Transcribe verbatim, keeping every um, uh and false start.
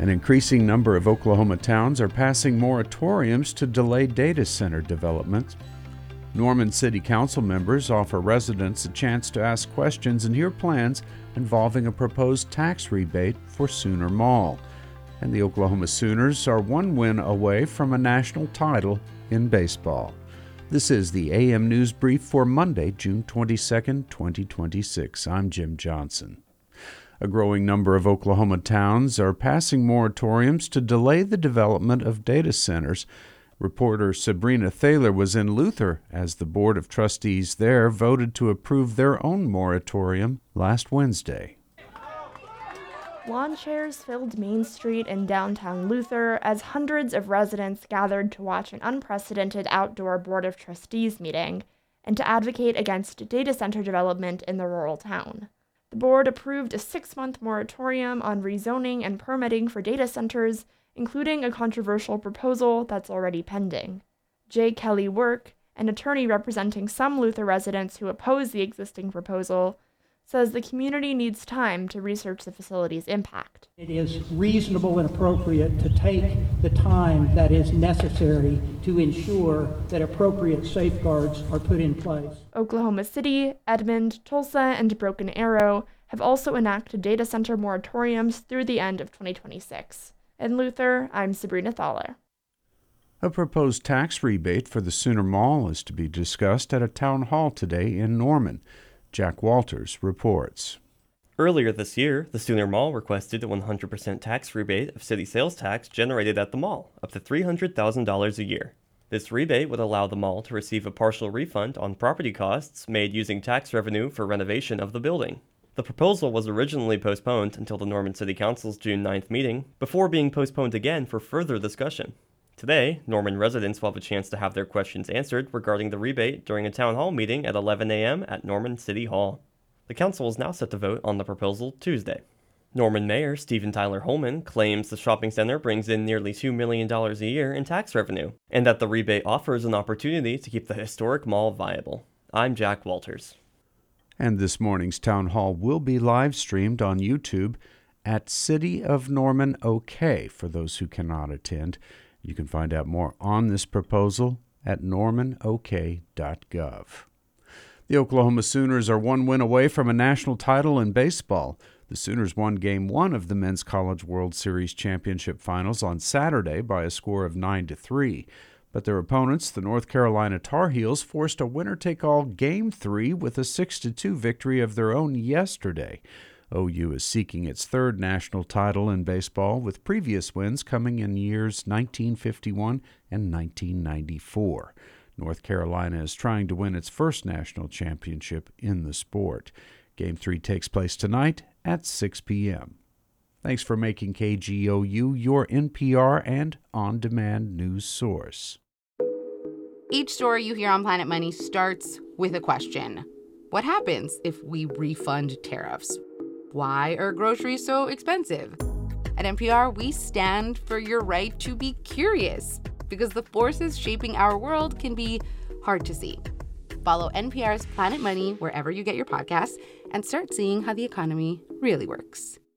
An increasing number of Oklahoma towns are passing moratoriums to delay data center development. Norman City Council members offer residents a chance to ask questions and hear plans involving a proposed tax rebate for Sooner Mall. And the Oklahoma Sooners are one win away from a national title in baseball. This is the A M News Brief for Monday, June twenty-second, twenty twenty-six. I'm Jim Johnson. A growing number of Oklahoma towns are passing moratoriums to delay the development of data centers. Reporter Sabrina Thaler was in Luther as the Board of Trustees there voted to approve their own moratorium last Wednesday. Lawn chairs filled Main Street in downtown Luther as hundreds of residents gathered to watch an unprecedented outdoor Board of Trustees meeting and to advocate against data center development in the rural town. The board approved a six-month moratorium on rezoning and permitting for data centers, including a controversial proposal that's already pending. J. Kelly Work, an attorney representing some Luther residents who oppose the existing proposal, says the community needs time to research the facility's impact. It is reasonable and appropriate to take the time that is necessary to ensure that appropriate safeguards are put in place. Oklahoma City, Edmond, Tulsa, and Broken Arrow have also enacted data center moratoriums through the end of twenty twenty-six. In Luther, I'm Sabrina Thaler. A proposed tax rebate for the Sooner Mall is to be discussed at a town hall today in Norman. Jack Walters reports. Earlier this year, the Sooner Mall requested a one hundred percent tax rebate of city sales tax generated at the mall, up to three hundred thousand dollars a year. This rebate would allow the mall to receive a partial refund on property costs made using tax revenue for renovation of the building. The proposal was originally postponed until the Norman City Council's June ninth meeting, before being postponed again for further discussion. Today, Norman residents will have a chance to have their questions answered regarding the rebate during a town hall meeting at eleven a.m. at Norman City Hall. The council is now set to vote on the proposal Tuesday. Norman Mayor Stephen Tyler Holman claims the shopping center brings in nearly two million dollars a year in tax revenue, and that the rebate offers an opportunity to keep the historic mall viable. I'm Jack Walters. And this morning's town hall will be live streamed on YouTube at City of Norman OK for those who cannot attend. You can find out more on this proposal at norman o k dot gov. The Oklahoma Sooners are one win away from a national title in baseball. The Sooners won Game one of the Men's College World Series Championship Finals on Saturday by a score of nine to three. But their opponents, the North Carolina Tar Heels, forced a winner-take-all Game three with a six to two victory of their own yesterday. O U is seeking its third national title in baseball, with previous wins coming in years nineteen fifty-one and nineteen ninety-four. North Carolina is trying to win its first national championship in the sport. Game three takes place tonight at six p.m. Thanks for making K G O U your N P R and on-demand news source. Each story you hear on Planet Money starts with a question. What happens if we refund tariffs? Why are groceries so expensive? At N P R, we stand for your right to be curious, because the forces shaping our world can be hard to see. Follow N P R's Planet Money wherever you get your podcasts and start seeing how the economy really works.